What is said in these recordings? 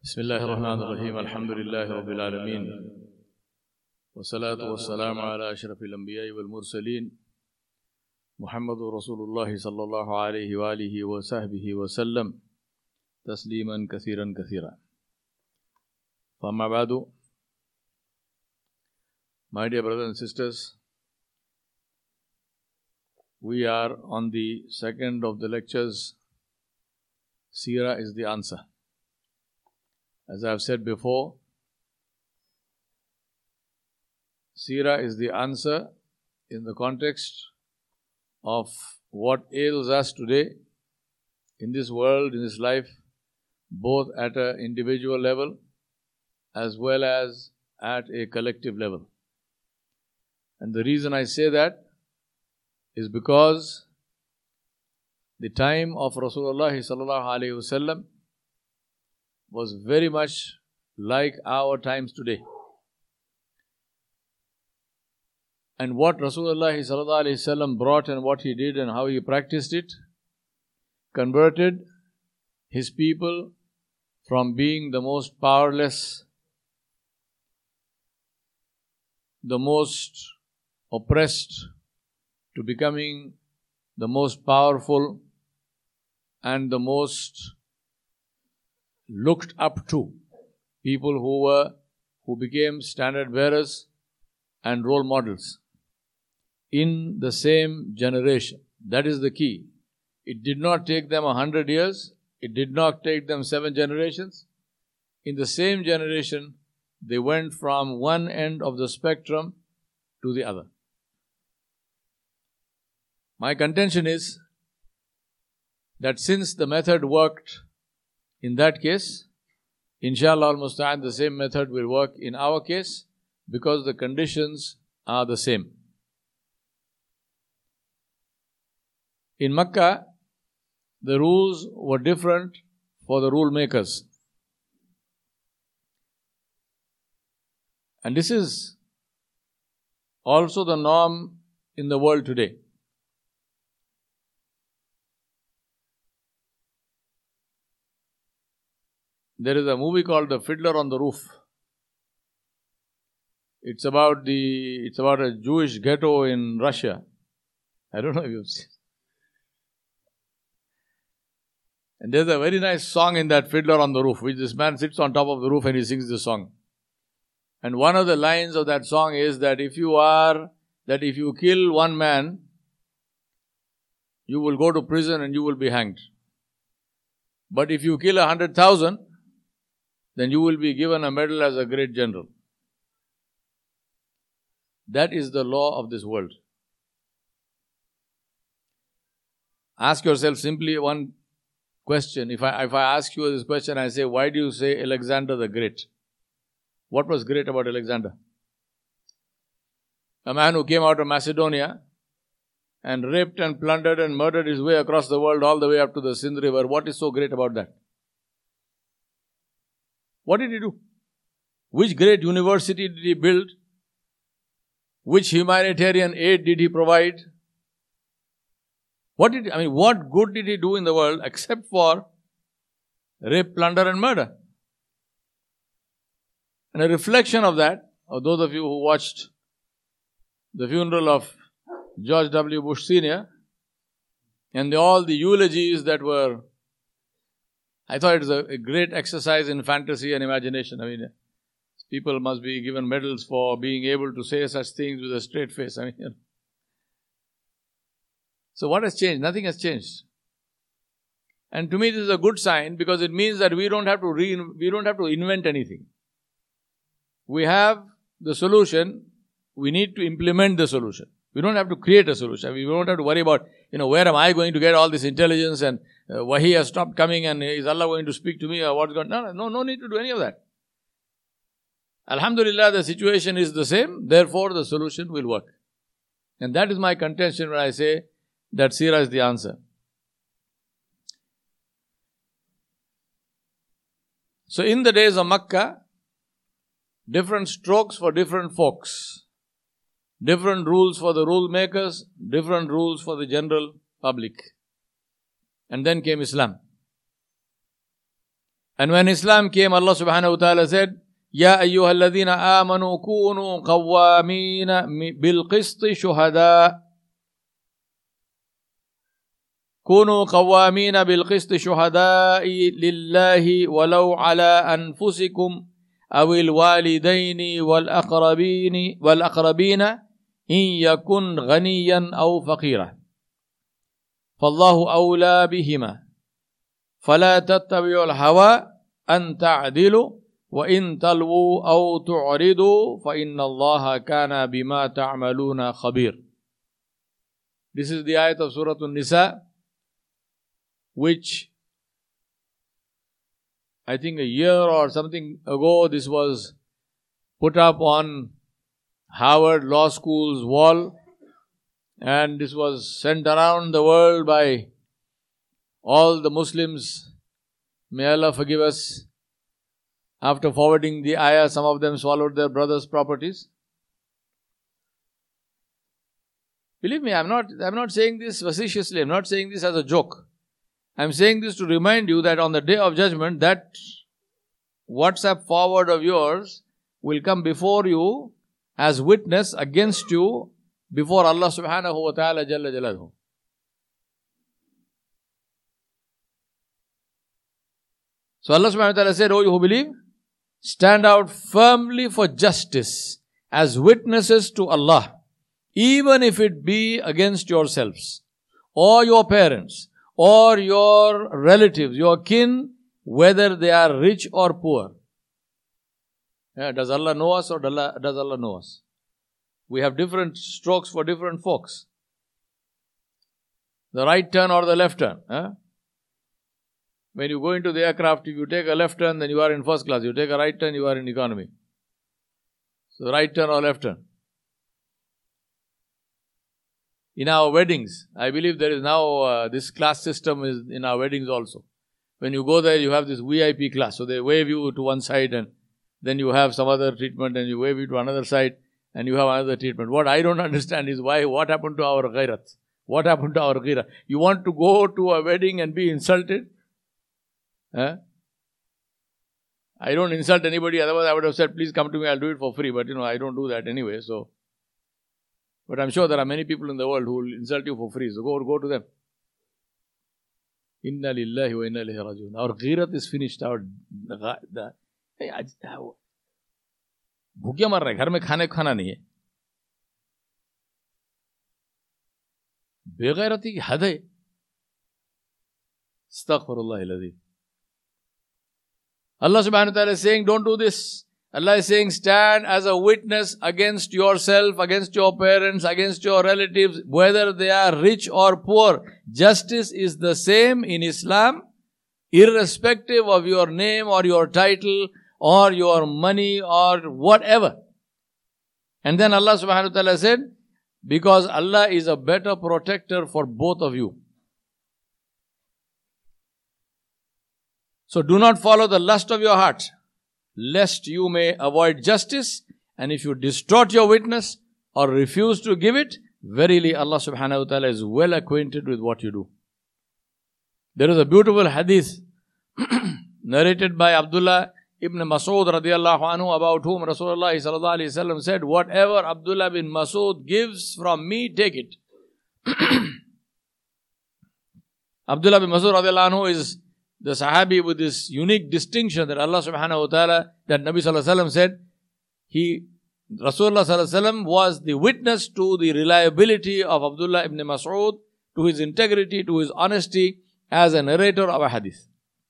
بسم الله الرحمن الرحيم الحمد لله رب العالمين والصلاة والسلام على أشرف الأنبياء والمرسلين محمد رسول الله صلى الله عليه وآله وصحبه وسلم تسليما كثيرا كثيرا. فأما بعد, my dear brothers and sisters, we are on the second of the lectures. Seerah is the answer. As I have said before, Seerah is the answer in the context of what ails us today in this world, in this life, both at an individual level as well as at a collective level. And the reason I say that is because the time of Rasulullah sallallahu alaihi wasallam was very much like our times today. And what Rasulullah sallallahu alaihi wasallam brought and what he did and how he practiced it converted his people from being the most powerless, the most oppressed, to becoming the most powerful and the most looked up to people who became standard bearers and role models in the same generation. That is the key. It did not take them 100 years. It did not take them 7 generations. In the same generation, they went from one end of the spectrum to the other. My contention is that since the method worked in that case, inshallah al-musta'an, the same method will work in our case because the conditions are the same. In Makkah, the rules were different for the rule makers. And this is also the norm in the world today. There is a movie called The Fiddler on the Roof. It's about a Jewish ghetto in Russia. I don't know if you've seen. And there's a very nice song in that Fiddler on the Roof, which this man sits on top of the roof and he sings this song. And one of the lines of that song is that if you kill one man, you will go to prison and you will be hanged. But if you kill 100,000, then you will be given a medal as a great general. That is the law of this world. Ask yourself simply one question. If I ask you this question, I say, why do you say Alexander the Great? What was great about Alexander? A man who came out of Macedonia and raped and plundered and murdered his way across the world all the way up to the Sindh River. What is so great about that? What did he do? Which great university did he build? Which humanitarian aid did he provide? What good did he do in the world except for rape, plunder and murder? And a reflection of that, of those of you who watched the funeral of George W. Bush Sr. and all the eulogies that were, I thought it was a great exercise in fantasy and imagination. People must be given medals for being able to say such things with a straight face. So what has changed? Nothing has changed. And to me this is a good sign because it means that we don't have to invent anything. We have the solution. We need to implement the solution. We don't have to create a solution. We don't have to worry about, where am I going to get all this intelligence and Wahi has stopped coming and is Allah going to speak to me or what's going on? No need to do any of that. Alhamdulillah, the situation is the same. Therefore, the solution will work. And that is my contention when I say that Seerah is the answer. So in the days of Makkah, different strokes for different folks. Different rules for the rule makers, different rules for the general public. And then came Islam. And when Islam came, Allah subhanahu wa ta'ala said, Ya ayyuhalladhina amanu kunu qawwamina bil qisti shuhada. كونوا قوامين بالقسط شهداء لله ولو على أنفسكم أو الوالدين والأقربين إن يكن غنيا أو فقيرا فالله أولى بهما فلا تتبعوا الهوى أن تعدلوا وإن تلووا أو تعرضوا فإن الله كان بما تعملون خبير. This is the ayat of Surah An-Nisa, which I think a year or something ago this was put up on Harvard Law School's wall, and this was sent around the world by all the Muslims. May Allah forgive us. After forwarding the ayah, some of them swallowed their brothers' properties. Believe me, I'm not saying this facetiously, I'm not saying this as a joke. I'm saying this to remind you that on the day of judgment, that WhatsApp forward of yours will come before you as witness against you before Allah subhanahu wa ta'ala jalla jalaluhu. So Allah subhanahu wa ta'ala said, O you who believe, stand out firmly for justice as witnesses to Allah, even if it be against yourselves or your parents or your relatives, your kin, whether they are rich or poor. Does Allah know us or does Allah know us? We have different strokes for different folks. The right turn or the left turn. When you go into the aircraft, if you take a left turn, then you are in first class. You take a right turn, you are in economy. So right turn or left turn. In our weddings, I believe there is now this class system is in our weddings also. When you go there, you have this VIP class. So they wave you to one side and then you have some other treatment and you wave you to another side and you have another treatment. What I don't understand is what happened to our ghairat? What happened to our ghira? You want to go to a wedding and be insulted? I don't insult anybody, otherwise I would have said, please come to me, I'll do it for free. But I don't do that anyway, so. But I'm sure there are many people in the world who will insult you for free. So go to them. Inna lillahi wa inna ilayhi rajiun. Our ghirat is finished. भूखे मर रहे, घर में खाना नहीं है. बेगैरती की हद है. Astaghfirullah al-Azim. Allah subhanahu wa ta'ala is saying, don't do this. Allah is saying, stand as a witness against yourself, against your parents, against your relatives, whether they are rich or poor. Justice is the same in Islam, irrespective of your name or your title or your money or whatever. And then Allah subhanahu wa ta'ala said, because Allah is a better protector for both of you. So do not follow the lust of your heart, lest you may avoid justice, and if you distort your witness or refuse to give it, verily Allah subhanahu wa ta'ala is well acquainted with what you do. There is a beautiful hadith narrated by Abdullah ibn Mas'ud radiyallahu anhu, about whom Rasulullah sallallahu alayhi wa sallam said, whatever Abdullah bin Mas'ud gives from me, take it. Abdullah bin Mas'ud radiyallahu anhu is the Sahabi with this unique distinction that Allah subhanahu wa ta'ala, that Nabi sallallahu alayhi wa sallam said, Rasulullah sallallahu alayhi wa sallam was the witness to the reliability of Abdullah ibn Mas'ud, to his integrity, to his honesty as a narrator of a hadith.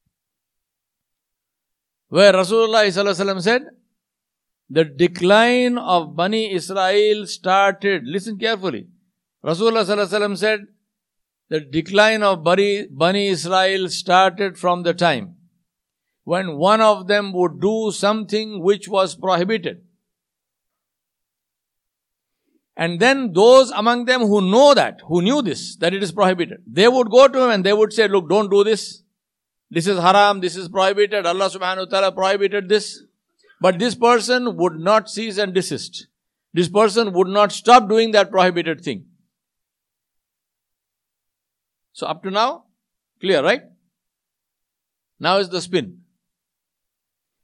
Where Rasulullah sallallahu alayhi wa sallam said, the decline of Bani Israel started, listen carefully, Rasulullah sallallahu alayhi wa sallam said, the decline of Bani Israel started from the time when one of them would do something which was prohibited. And then those among them who knew this, that it is prohibited, they would go to him and they would say, look, don't do this. This is haram, this is prohibited, Allah subhanahu wa ta'ala prohibited this. But this person would not cease and desist. This person would not stop doing that prohibited thing. So up to now, clear, right? Now is the spin.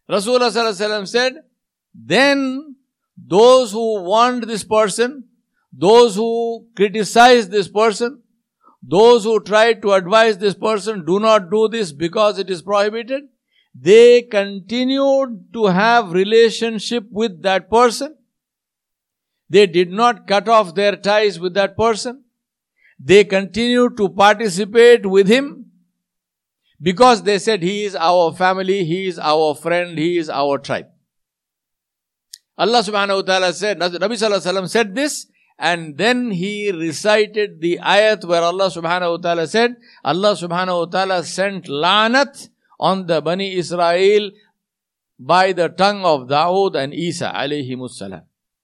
Rasulullah sallallahu alaihi wasallam said, then those who warned this person, those who criticized this person, those who tried to advise this person, do not do this because it is prohibited, they continued to have relationship with that person. They did not cut off their ties with that person. They continued to participate with him because they said, he is our family, he is our friend, he is our tribe. Allah subhanahu wa ta'ala said, Nabi sallallahu alaihi wasallam said this, and then he recited the ayat where Allah subhanahu wa ta'ala said, Allah subhanahu wa ta'ala sent la'nat on the Bani Israel by the tongue of Dawood and Isa alayhimus salam.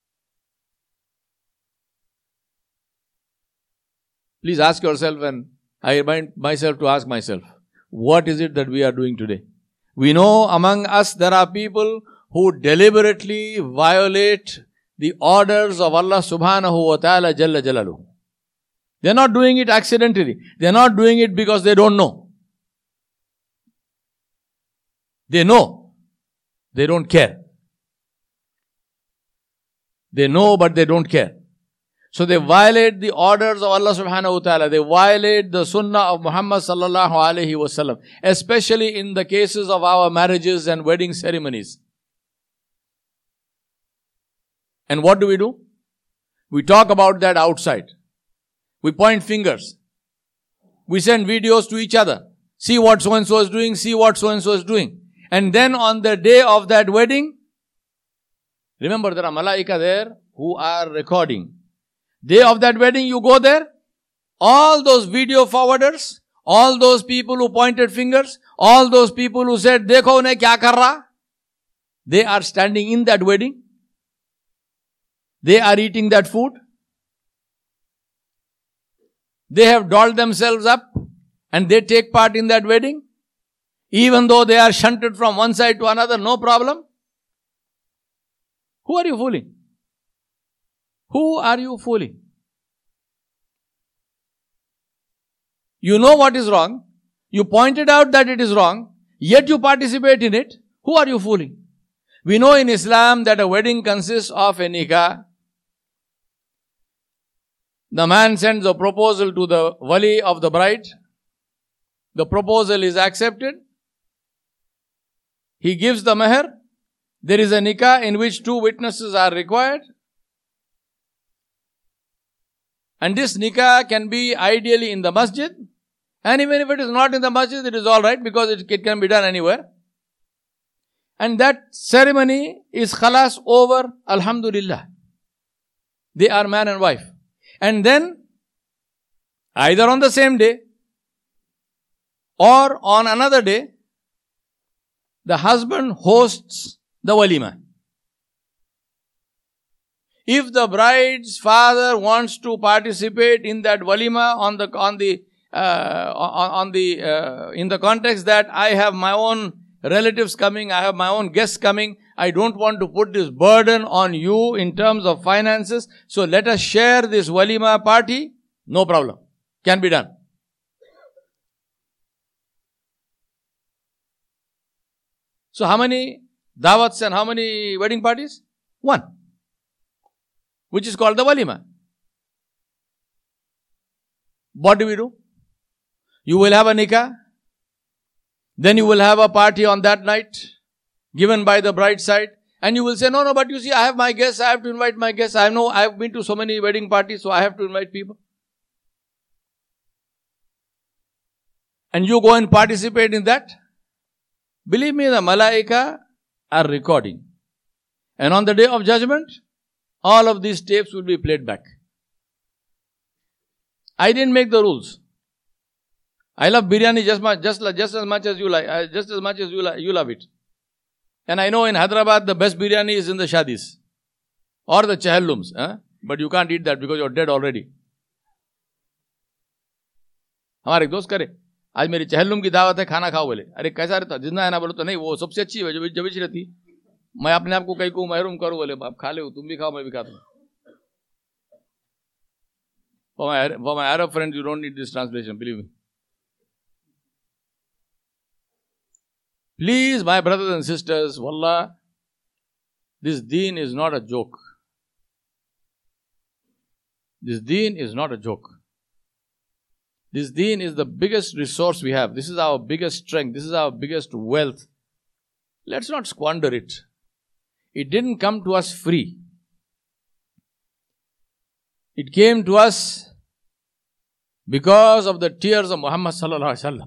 Please ask yourself, and I remind myself to ask myself, what is it that we are doing today? We know among us there are people who deliberately violate the orders of Allah subhanahu wa ta'ala jalla jalaluhu. They are not doing it accidentally. They are not doing it because they don't know. They know. They don't care. They know but they don't care. So they violate the orders of Allah subhanahu wa ta'ala. They violate the sunnah of Muhammad sallallahu alayhi wa sallam. Especially in the cases of our marriages and wedding ceremonies. And what do? We talk about that outside. We point fingers. We send videos to each other. See what so-and-so is doing, see what so-and-so is doing. And then on the day of that wedding, remember there are malaika there who are recording. Day of that wedding, you go there, all those video forwarders, all those people who pointed fingers, all those people who said, dekho unhe kya kar raha, they are standing in that wedding. They are eating that food. They have dolled themselves up and they take part in that wedding. Even though they are shunted from one side to another, no problem. Who are you fooling? Who are you fooling? You know what is wrong. You pointed out that it is wrong. Yet you participate in it. Who are you fooling? We know in Islam that a wedding consists of a nikah. The man sends a proposal to the wali of the bride. The proposal is accepted. He gives the meher. There is a nikah in which 2 witnesses are required. And this nikah can be ideally in the masjid. And even if it is not in the masjid, it is alright because it can be done anywhere. And that ceremony is khalas over, alhamdulillah. They are man and wife. And then, either on the same day or on another day, the husband hosts the walima. If the bride's father wants to participate in that walima in the context that I have my own relatives coming, I have my own guests coming, I don't want to put this burden on you in terms of finances, so let us share this walima party, no problem, can be done. So how many dawats and how many wedding parties? 1. Which is called the walima. What do? You will have a nikah. Then you will have a party on that night given by the bride side. And you will say, no, but you see, I have my guests, I have to invite my guests. I have been to so many wedding parties, so I have to invite people. And you go and participate in that. Believe me, the malaika are recording. And on the day of judgment, all of these tapes will be played back. I didn't make the rules. I love biryani just as much as you like, just as much as you love it. And I know in Hyderabad the best biryani is in the shadis or the chahallums. But you can't eat that because you're dead already. हमारे एक दोस्त करे, आज मेरी चहल्लुम की दावत है, खाना खाओ बोले. अरे कैसा रहता, जिंदा है ना? बोलो तो नहीं, वो सबसे अच्छी है जो जबीच रहती. मैं अपने आप को कहीं को महरूम करूं, बोले आप खा लो, तुम भी खाओ, मैं भी खाता हूं. For my Arab friends, you don't need this translation, believe me. Please, my brothers and sisters, wallah, this deen is not a joke. This deen is not a joke. This deen is the biggest resource we have. This is our biggest strength. This is our biggest wealth. Let's not squander it. It didn't come to us free. It came to us because of the tears of Muhammad sallallahu alaihi wasallam.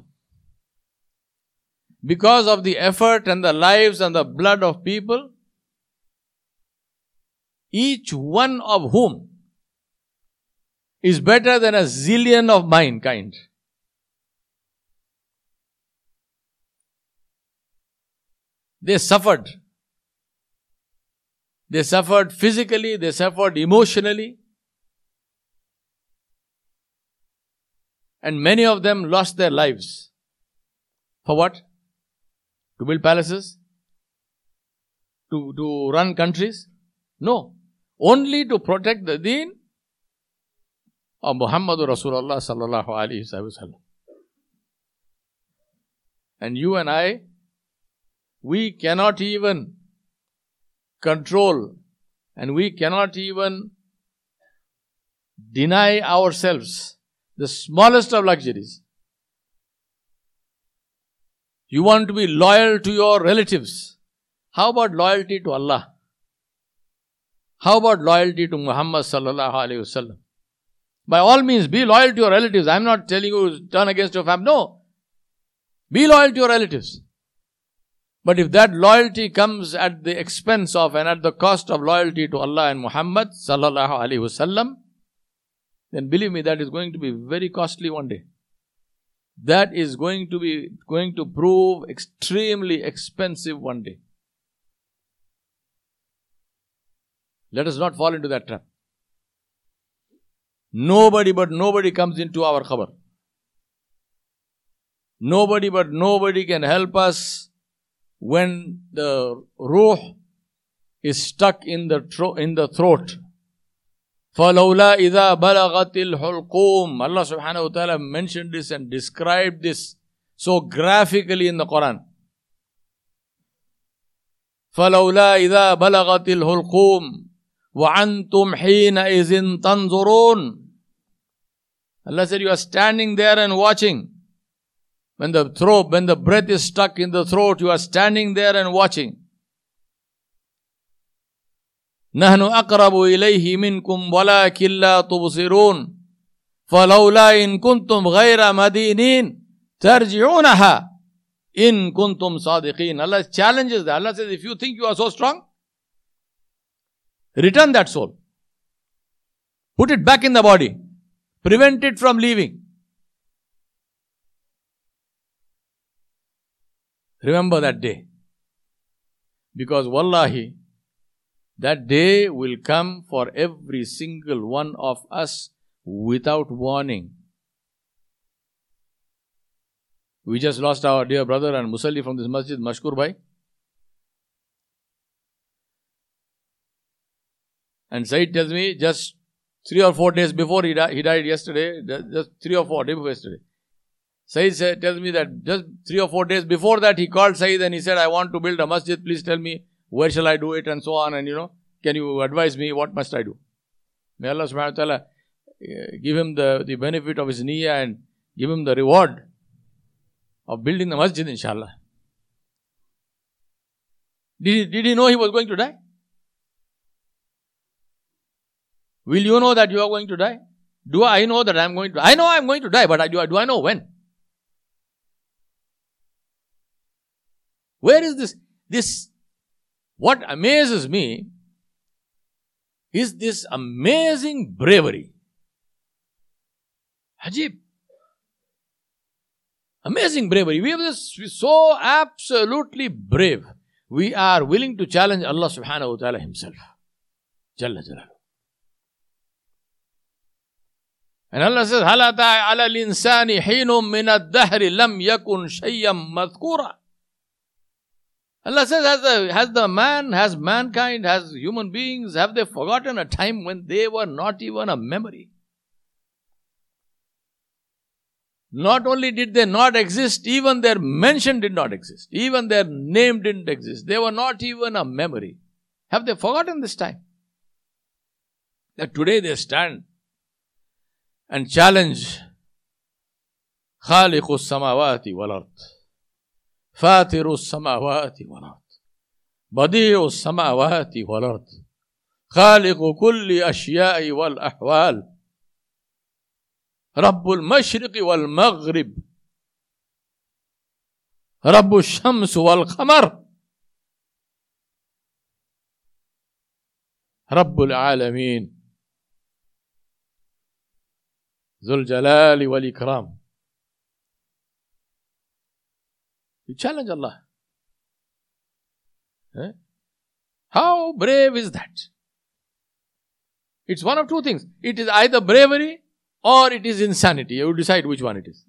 Because of the effort and the lives and the blood of people, each one of whom is better than a zillion of mankind. They suffered. They suffered physically, they suffered emotionally. And many of them lost their lives. For what? To build palaces? To run countries? No. Only to protect the deen of Muhammadur Rasulullah sallallahu alaihi wasallam. And you and I, we cannot even control and we cannot even deny ourselves the smallest of luxuries. You want to be loyal to your relatives. How about loyalty to Allah? How about loyalty to Muhammad sallallahu alaihi wasallam? By all means, be loyal to your relatives. I am not telling you to turn against your family. No. Be loyal to your relatives. But if that loyalty comes at the expense of and at the cost of loyalty to Allah and Muhammad sallallahu alaihi wasallam, then believe me, that is going to be very costly one day. That is going to prove extremely expensive one day. Let us not fall into that trap. Nobody but nobody comes into our khabar. Nobody but nobody can help us when the ruh is stuck in the throat. فَلَوْلَا إِذَا بَلَغَتِ الْحُلْقُومِ Allah subhanahu wa ta'ala mentioned this and described this so graphically in the Quran. فَلَوْلَا إِذَا بَلَغَتِ الْحُلْقُومِ وَأَنْتُمْ حِينَئِذٍ تَنْظُرُونَ Allah said, you are standing there and watching. When the breath is stuck in the throat, you are standing there and watching. نَحْنُ أَقْرَبُ إِلَيْهِ مِنْكُمْ وَلَكِنْ لَا تُبْصِرُونَ فَلَوْلَا إِن كُنْتُمْ غَيْرَ مَدِينِينَ تَرْجِعُونَهَا إِن كُنْتُمْ صَادِقِينَ Allah challenges that. Allah says, if you think you are so strong, return that soul. Put it back in the body. Prevent it from leaving. Remember that day. Because wallahi, that day will come for every single one of us without warning. We just lost our dear brother and Musalli from this masjid, Mashkur Bhai. And Said tells me just 3 or 4 days before he died yesterday, just 3 or 4 days before yesterday. Said tells me that just 3 or 4 days before that he called Said and he said, I want to build a masjid, please tell me where shall I do it and so on, and can you advise me what must I do? May Allah subhanahu wa ta'ala give him the benefit of his niyyah and give him the reward of building the masjid, inshallah. Did he know he was going to die? Will you know that you are going to die? Do I know that I am going to die? I know I am going to die, but do I know when? Where is this? What amazes me is this amazing bravery. Ajib. Amazing bravery. We have this so absolutely brave. We are willing to challenge Allah subhanahu wa ta'ala himself. Jalla Jalaluhu. And Allah says, هَلَا تَعَ عَلَى الْإِنسَانِ حِينٌ مِّنَ الدَّهْرِ لَمْ يَكُنْ شَيْئًا مَذْكُورًا. Allah says, has mankind, has human beings, have they forgotten a time when they were not even a memory? Not only did they not exist, even their mention did not exist. Even their name didn't exist. They were not even a memory. Have they forgotten this time? That today they stand and challenge خالق السماوات والأرض فاطر السماوات والأرض بديع السماوات والأرض خالق كل أشياء والأحوال رب المشرق والمغرب رب الشمس والقمر رب العالمين ذو الجلال والإكرام. You challenge Allah. How brave is that? It's one of two things. It is either bravery or it is insanity. You decide which one it is.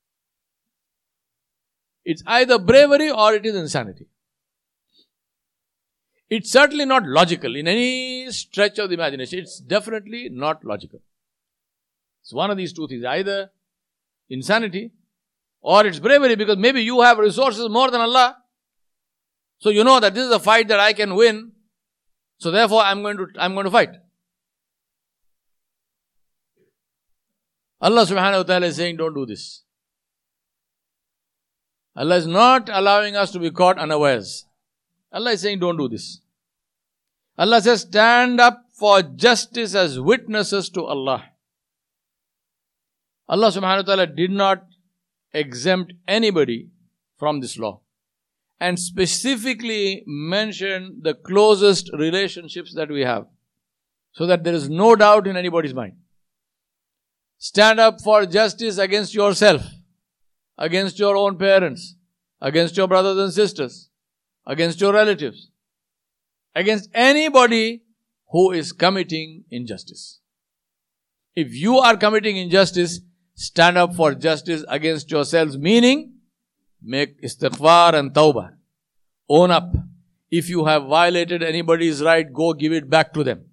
It's either bravery or it is insanity. It's certainly not logical in any stretch of the imagination. It's definitely not logical. It's one of these two things. Either insanity or it's bravery, because maybe you have resources more than Allah. So you know that this is a fight that I can win. So therefore I'm going to fight. Allah subhanahu wa ta'ala is saying, don't do this. Allah is not allowing us to be caught unawares. Allah is saying, don't do this. Allah says, stand up for justice as witnesses to Allah. Allah subhanahu wa ta'ala did not exempt anybody from this law, and specifically mentioned the closest relationships that we have, so that there is no doubt in anybody's mind. Stand up for justice against yourself, against your own parents, against your brothers and sisters, against your relatives, against anybody who is committing injustice. If you are committing injustice, stand up for justice against yourselves, meaning make istighfar and tawbah. Own up. If you have violated anybody's right, go give it back to them.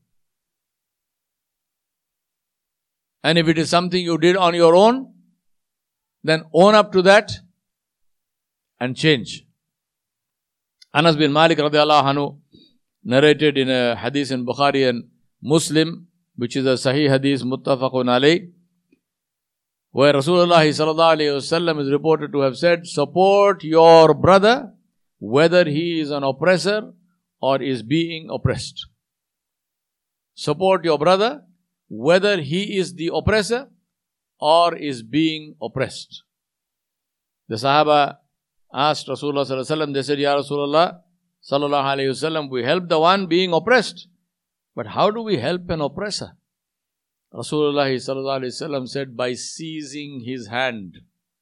And if it is something you did on your own, then own up to that and change. Anas bin Malik radiallahu anhu narrated in a hadith in Bukhari and Muslim, which is a Sahih hadith, muttafaqun alayh, where Rasulullah sallallahu alayhi wasallam is reported to have said, support your brother whether he is an oppressor or is being oppressed. Support your brother whether he is the oppressor or is being oppressed. The Sahaba asked Rasulullah sallallahu alayhi wasallam, they said, Ya Rasulullah sallallahu alayhi wasallam, we help the one being oppressed, but how do we help an oppressor? Rasulullah sallallahu alayhi wasallam said, by seizing his hand,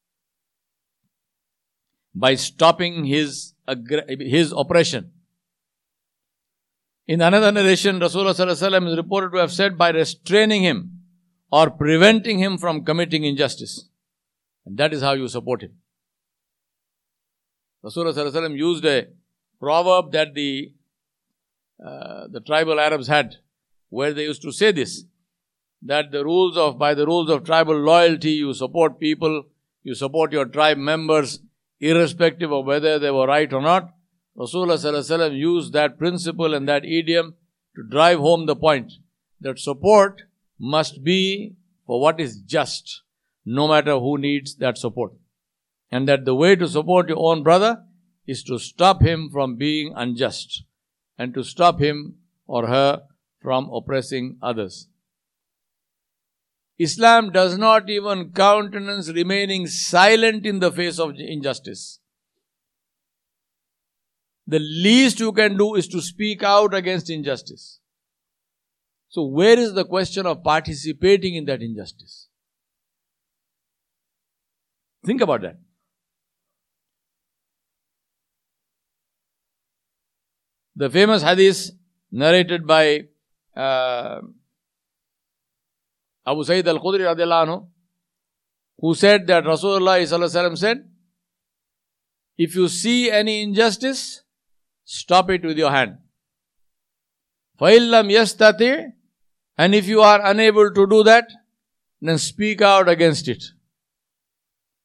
by stopping his oppression. In another narration, Rasulullah sallallahu alayhi wasallam is reported to have said, by restraining him or preventing him from committing injustice. And that is how you support him. Rasulullah sallallahu alayhi wasallam used a proverb that the tribal Arabs had, where they used to say this, that by the rules of tribal loyalty, you support people, you support your tribe members, irrespective of whether they were right or not. Rasulullah sallallahu alaihi wasallam used that principle and that idiom to drive home the point that support must be for what is just, no matter who needs that support. And that the way to support your own brother is to stop him from being unjust and to stop him or her from oppressing others. Islam does not even countenance remaining silent in the face of injustice. The least you can do is to speak out against injustice. So where is the question of participating in that injustice? Think about that. The famous hadith narrated by Abu Sa'id al-Khudri radiallahu anhu, who said that Rasulullah sallallahu alaihi wasallam said, if you see any injustice, stop it with your hand. فَإِن لَمْ يَسْتَطِعْ, and if you are unable to do that, then speak out against it.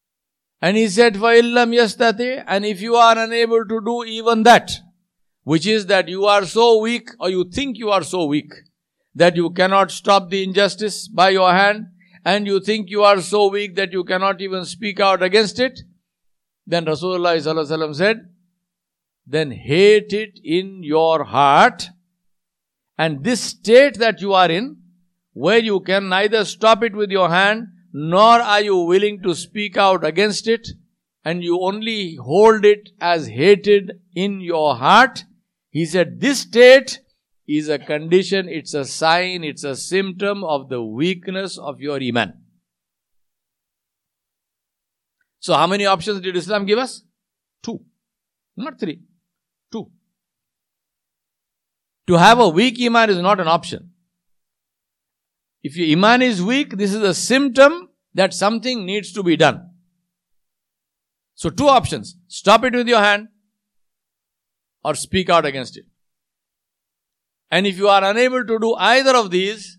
And he said, فَإِلَّمْ يَسْتَطِعْ, and if you are unable to do even that, which is that you are so weak, or you think you are so weak, that you cannot stop the injustice by your hand, and you think you are so weak that you cannot even speak out against it, then Rasulullah ﷺ said, then hate it in your heart, and this state that you are in, where you can neither stop it with your hand, nor are you willing to speak out against it, and you only hold it as hated in your heart. He said, this state is a condition, it's a sign, it's a symptom of the weakness of your iman. So how many options did Islam give us? 2. Not 3. 2. To have a weak iman is not an option. If your iman is weak, this is a symptom that something needs to be done. So 2 options. Stop it with your hand or speak out against it. And if you are unable to do either of these,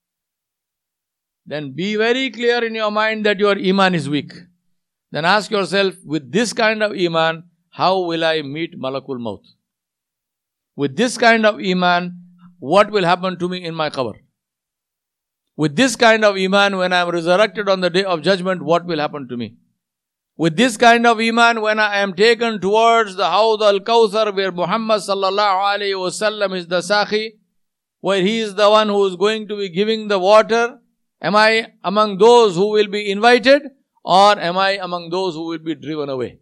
then be very clear in your mind that your iman is weak. Then ask yourself, with this kind of iman, how will I meet Malakul Maut? With this kind of iman, what will happen to me in my qabr? With this kind of iman, when I am resurrected on the day of judgment, what will happen to me? With this kind of iman, when I am taken towards the Hawd al-Kawthar, where Muhammad sallallahu alayhi wasallam is the Sakhi, where he is the one who is going to be giving the water, am I among those who will be invited, or am I among those who will be driven away?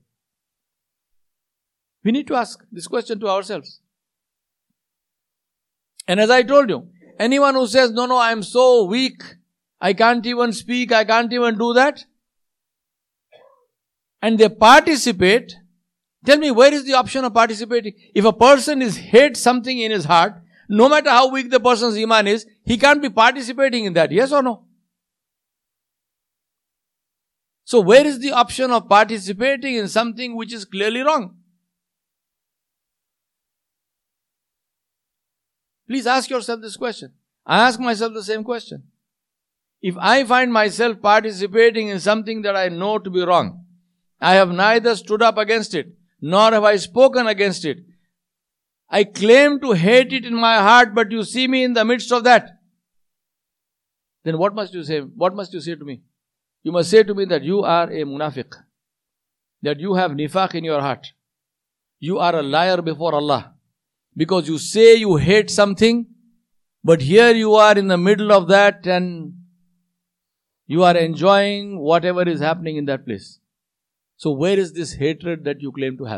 We need to ask this question to ourselves. And as I told you, anyone who says, no, I am so weak, I can't even speak, I can't even do that, and they participate, tell me, where is the option of participating? If a person hates something in his heart, no matter how weak the person's iman is, he can't be participating in that, yes or no? So where is the option of participating in something which is clearly wrong? Please ask yourself this question. I ask myself the same question. If I find myself participating in something that I know to be wrong, I have neither stood up against it, nor have I spoken against it. I claim to hate it in my heart, but you see me in the midst of that. Then what must you say? What must you say to me? You must say to me that you are a munafiq, that you have nifaq in your heart. You are a liar before Allah. Because you say you hate something, but here you are in the middle of that and you are enjoying whatever is happening in that place. So where is this hatred that you claim to have?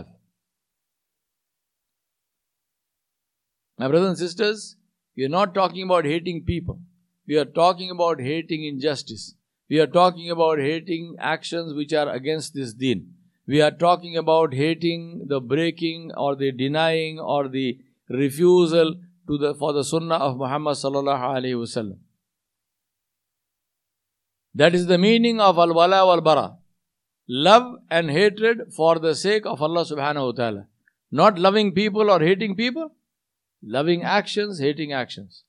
My brothers and sisters, we are not talking about hating people. We are talking about hating injustice. We are talking about hating actions which are against this deen. We are talking about hating the breaking or the denying or the refusal for the sunnah of Muhammad sallallahu alaihi wasallam. That is the meaning of al-wala wal-bara. Love and hatred for the sake of Allah subhanahu wa ta'ala. Not loving people or hating people. Loving actions, hating actions.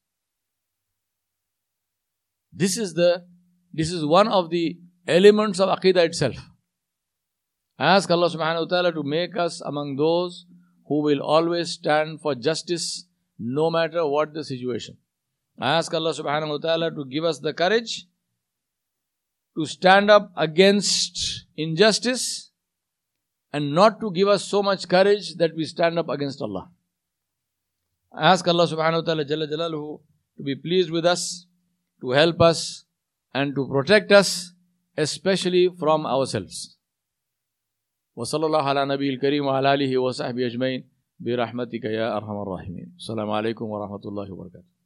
This is one of the elements of Aqidah itself. I ask Allah subhanahu wa ta'ala to make us among those who will always stand for justice no matter what the situation. I ask Allah subhanahu wa ta'ala to give us the courage to stand up against injustice and not to give us so much courage that we stand up against Allah. I ask Allah subhanahu wa ta'ala Jalla Jalaluhu to be pleased with us, to help us and to protect us, especially from ourselves. وصلى الله على نبي الكريم وعلى آله وصحبه أجمعين برحمتك يا أرحم الراحمين. السلام عليكم ورحمة الله وبركاته.